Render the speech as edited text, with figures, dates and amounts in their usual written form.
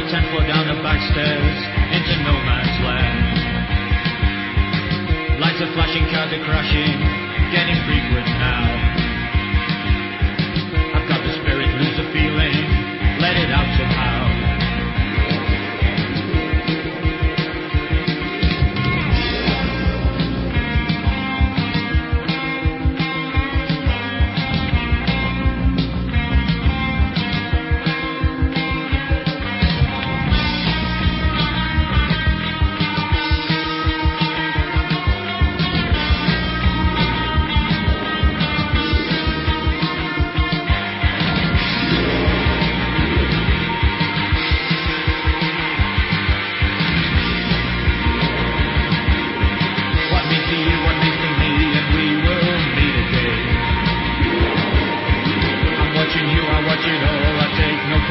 10th floor down the back stairs into no man's land. Lights are flashing, cars are crashing, getting frequent now. I've got the spirit, lose the feeling.